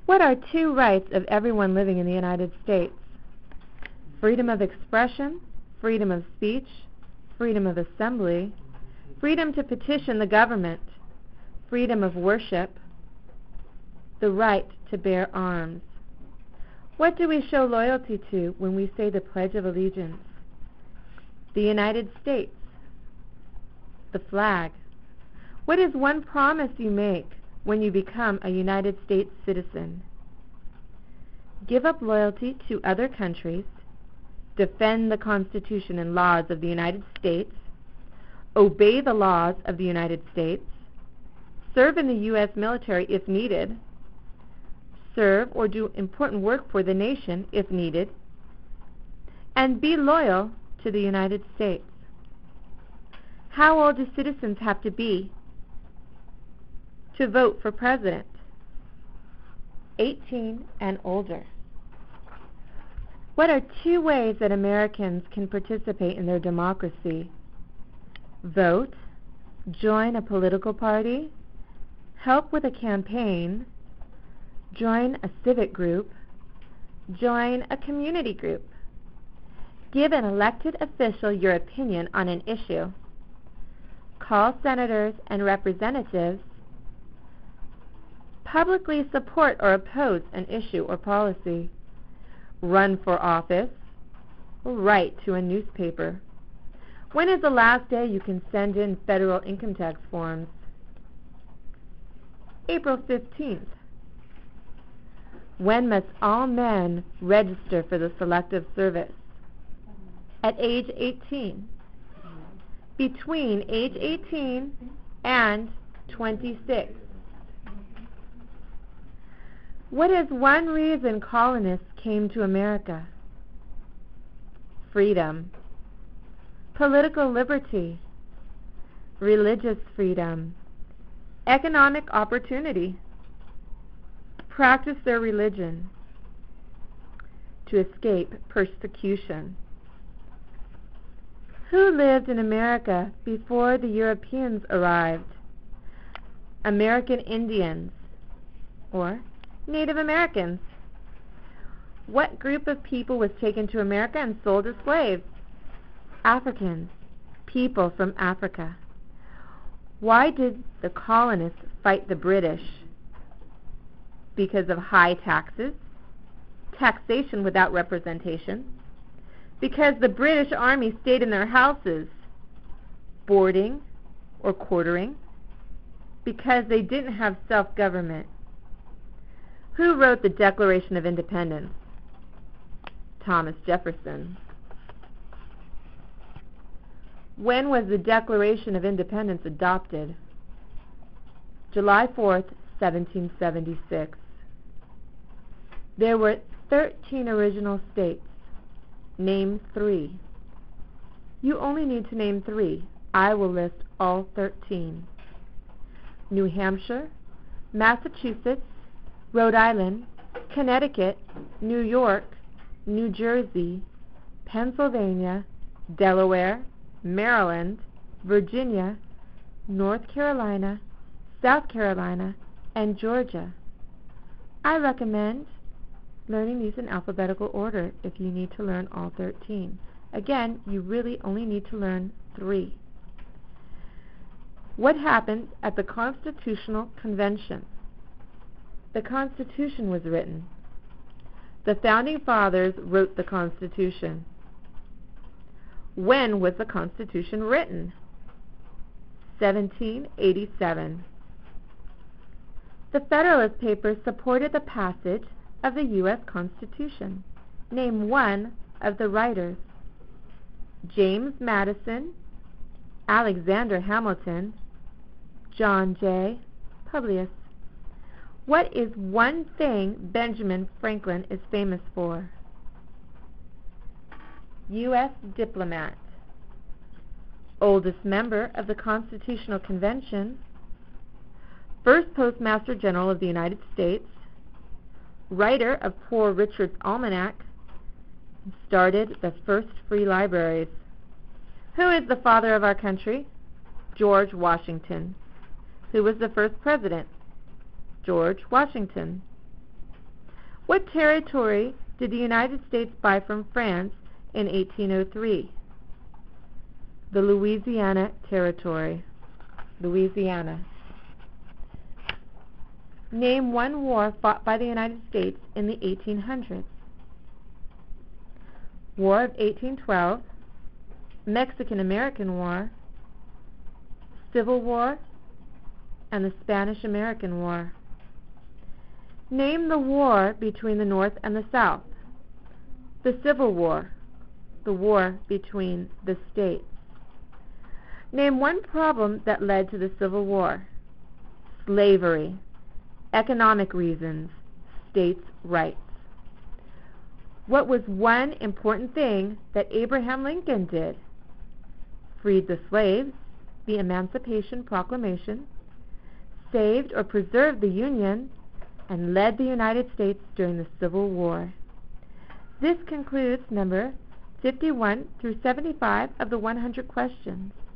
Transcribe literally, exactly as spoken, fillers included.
What are two rights of everyone living in the United States? Freedom of expression, freedom of speech, freedom of assembly, freedom to petition the government, freedom of worship, the right to bear arms. What do we show loyalty to when we say the Pledge of Allegiance? The United States, the flag. What is one promise you make when you become a United States citizen? Give up loyalty to other countries, defend the Constitution and laws of the United States, obey the laws of the United States, serve in the U S military if needed, serve or do important work for the nation if needed, and be loyal to the United States. How old do citizens have to be to vote for president? eighteen and older. What are two ways that Americans can participate in their democracy? Vote, join a political party, help with a campaign, join a civic group, join a community group. Give an elected official your opinion on an issue. Call senators and representatives. Publicly support or oppose an issue or policy. Run for office. Write to a newspaper. When is the last day you can send in federal income tax forms? April fifteenth. When must all men register for the Selective Service? At age eighteen. Between age eighteen and twenty-six. What is one reason colonists came to America? Freedom, political liberty, religious freedom, economic opportunity, practice their religion, to escape persecution. Who lived in America before the Europeans arrived? American Indians, or Native Americans. What group of people was taken to America and sold as slaves? Africans, people from Africa. Why did the colonists fight the British? Because of high taxes, taxation without representation, because the British Army stayed in their houses, boarding or quartering, because they didn't have self-government. Who wrote the Declaration of Independence? Thomas Jefferson. When was the Declaration of Independence adopted? July fourth, seventeen seventy-six. There were thirteen original states. Name three. You only need to name three. I will list all thirteen. New Hampshire, Massachusetts, Rhode Island, Connecticut, New York, New Jersey, Pennsylvania, Delaware, Maryland, Virginia, North Carolina, South Carolina, and Georgia. I recommend learning these in alphabetical order if you need to learn all thirteen. Again, you really only need to learn three. What happened at the Constitutional Convention? The Constitution was written. The Founding Fathers wrote the Constitution. When was the Constitution written? seventeen eighty-seven. The Federalist Papers supported the passage of the U S Constitution. Name one of the writers. James Madison, Alexander Hamilton, John Jay Publius. What is one thing Benjamin Franklin is famous for? U S diplomat. Oldest member of the Constitutional Convention. First Postmaster General of the United States. Writer of Poor Richard's Almanac. Started the first free libraries. Who is the father of our country? George Washington. Who was the first president? George Washington. What territory did the United States buy from France in eighteen oh three? The Louisiana Territory. Louisiana. Name one war fought by the United States in the eighteen hundreds. War of eighteen twelve, Mexican-American War, Civil War, and the Spanish-American War. Name the war between the North and the South. The Civil War, the war between the states. Name one problem that led to the Civil War. Slavery, economic reasons, states' rights. What was one important thing that Abraham Lincoln did? Freed the slaves, the Emancipation Proclamation, saved or preserved the Union, and led the United States during the Civil War. This concludes number fifty-one through seventy-five of the one hundred questions.